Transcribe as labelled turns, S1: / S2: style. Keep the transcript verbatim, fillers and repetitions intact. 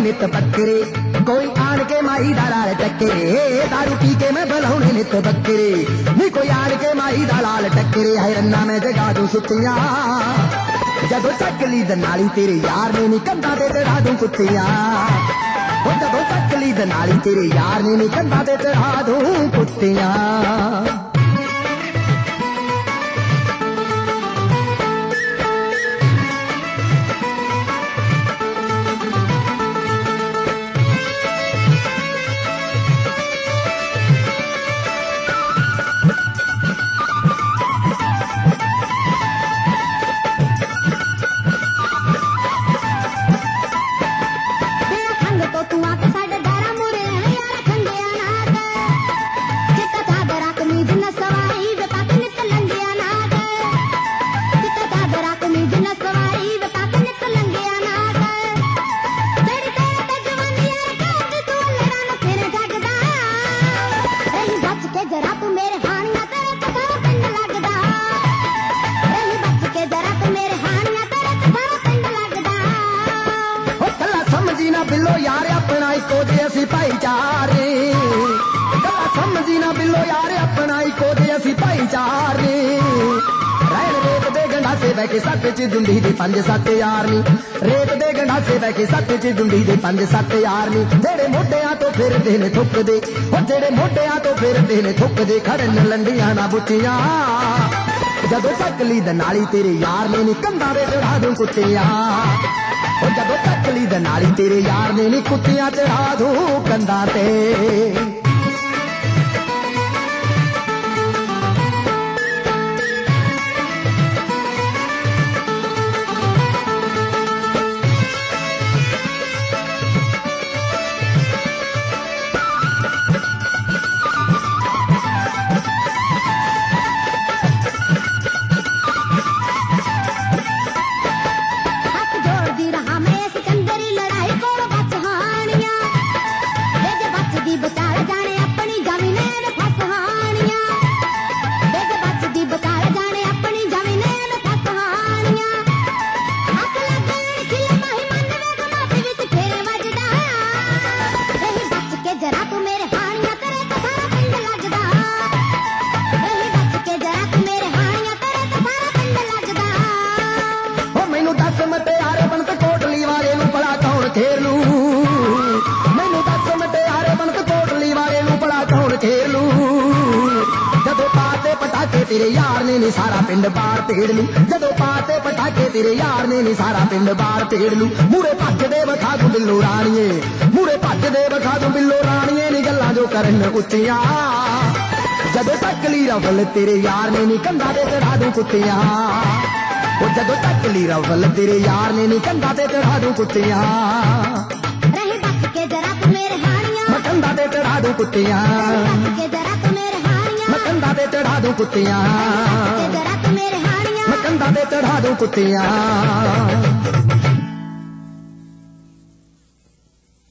S1: नित बकरे, कोई आन के माई दलाल टक्करे, दारू पी के मैं बलाउने नित बकरे, नी कोई आन के माई दलाल टक्करे, है रन्ना मैं जगा दूं सुतियां, जदों चकली द नाली तेरे यार ने नी कंधा ते चढ़ा दूं कुत्तियां, ओ जदों चकली द नाली तेरे यार ने नी कंधा ते चढ़ा दूं कुत्तियां। बिल्लो यार अपना इको जे असी भाईचारे, गला समझी ना बिल्लो यार अपना इको जे असी भाईचारे, रैन रेत दे गंडासे बह के सत्त च डुंडी दे पंज सत्त यार नी, रेत दे गंडासे बह के सत्त च डुंडी दे पंज सत्त यार नी, जेड़े मोढियां तो फिरदे ने थुकदे, ओ जेड़े मोढियां तो फिरदे ने थुकदे, खड़न लंडियां ना बुच्चियां, जदों चकली द नाली तेरे यार ने नी कंधा ते चढ़ा दूं कुत्तियां, ओ जदों चकली द नाली तेरे यार ने नी कुत्तियां चढ़ा दूं कंधा ते। मैनू दस मटियारे बनत कोटली वाले नू भला कौन खेलू, जदों पाते पटाके तेरे यार ने नी सारा पिंड बाहर पेड़ लू, जदों पाते पटाके तेरे यार ने नी सारा पिंड बाहर पेड़ लू, मूरे भज दे वखा तू बिल्लो राणिए, मूरे भज दे वखा तू बिल्लो राणिए नी गल्लां जो करन उच्चियां, जदों चकली रफल तेरे यार ने नी कंधा ते चढ़ा दूं कुत्तियां, ओ जदों चकली रफल तेरे यार ने नी कंधा ते चढ़ा दूं कुत्तियां,
S2: रही बच के जरा तू मेरे हानियां,
S1: मैं कंधा ते चढ़ा दूं कुत्तियां,
S2: बच के जरा तू मेरे हानियां,
S1: मैं कंधा ते चढ़ा दूं कुत्तियां,
S2: जरा तू मेरे हानियां,
S1: मैं कंधा ते चढ़ा दूं कुत्तियां।